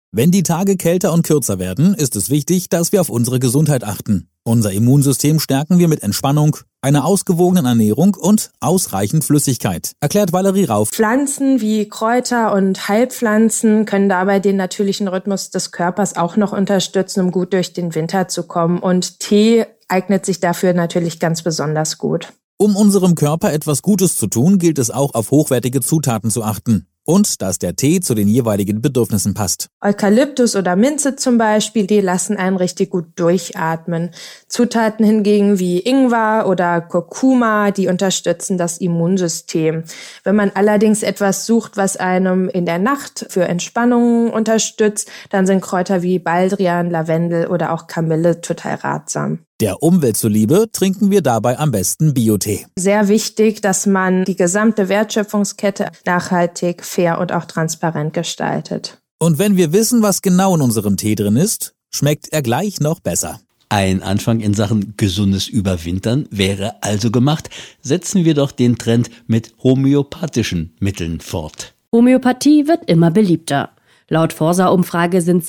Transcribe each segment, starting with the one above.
Wenn die Tage kälter und kürzer werden, ist es wichtig, dass wir auf unsere Gesundheit achten. Unser Immunsystem stärken wir mit Entspannung, einer ausgewogenen Ernährung und ausreichend Flüssigkeit, erklärt Valerie Rauf. Pflanzen wie Kräuter und Heilpflanzen können dabei den natürlichen Rhythmus des Körpers auch noch unterstützen, um gut durch den Winter zu kommen. Und Tee eignet sich dafür natürlich ganz besonders gut. Um unserem Körper etwas Gutes zu tun, gilt es auch, auf hochwertige Zutaten zu achten. Und dass der Tee zu den jeweiligen Bedürfnissen passt. Eukalyptus oder Minze zum Beispiel, die lassen einen richtig gut durchatmen. Zutaten hingegen wie Ingwer oder Kurkuma, die unterstützen das Immunsystem. Wenn man allerdings etwas sucht, was einem in der Nacht für Entspannung unterstützt, dann sind Kräuter wie Baldrian, Lavendel oder auch Kamille total ratsam. Der Umwelt zuliebe trinken wir dabei am besten Biotee. Sehr wichtig, dass man die gesamte Wertschöpfungskette nachhaltig, fair und auch transparent gestaltet. Und wenn wir wissen, was genau in unserem Tee drin ist, schmeckt er gleich noch besser. Ein Anfang in Sachen gesundes Überwintern wäre also gemacht. Setzen wir doch den Trend mit homöopathischen Mitteln fort. Homöopathie wird immer beliebter. Laut Forsa-Umfrage sind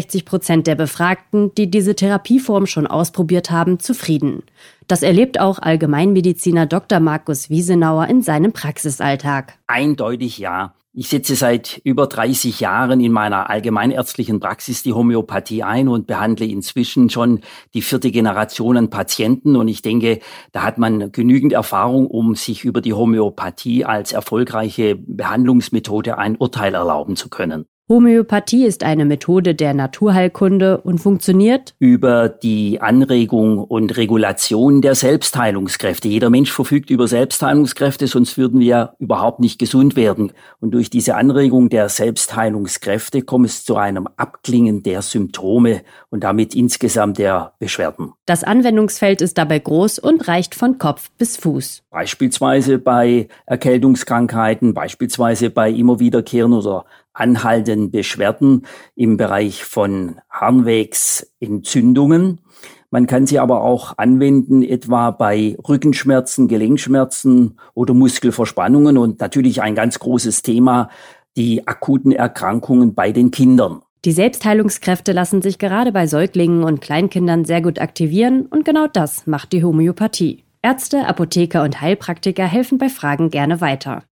67% der Befragten, die diese Therapieform schon ausprobiert haben, zufrieden. Das erlebt auch Allgemeinmediziner Dr. Markus Wiesenauer in seinem Praxisalltag. Eindeutig ja. Ich setze seit über 30 Jahren in meiner allgemeinärztlichen Praxis die Homöopathie ein und behandle inzwischen schon die 4. Generation an Patienten. Und ich denke, da hat man genügend Erfahrung, um sich über die Homöopathie als erfolgreiche Behandlungsmethode ein Urteil erlauben zu können. Homöopathie ist eine Methode der Naturheilkunde und funktioniert über die Anregung und Regulation der Selbstheilungskräfte. Jeder Mensch verfügt über Selbstheilungskräfte, sonst würden wir überhaupt nicht gesund werden. Und durch diese Anregung der Selbstheilungskräfte kommt es zu einem Abklingen der Symptome und damit insgesamt der Beschwerden. Das Anwendungsfeld ist dabei groß und reicht von Kopf bis Fuß. Beispielsweise bei Erkältungskrankheiten, beispielsweise bei immer wiederkehrenden oder anhaltenden Beschwerden im Bereich von Harnwegsentzündungen. Man kann sie aber auch anwenden, etwa bei Rückenschmerzen, Gelenkschmerzen oder Muskelverspannungen und natürlich ein ganz großes Thema, die akuten Erkrankungen bei den Kindern. Die Selbstheilungskräfte lassen sich gerade bei Säuglingen und Kleinkindern sehr gut aktivieren und genau das macht die Homöopathie. Ärzte, Apotheker und Heilpraktiker helfen bei Fragen gerne weiter.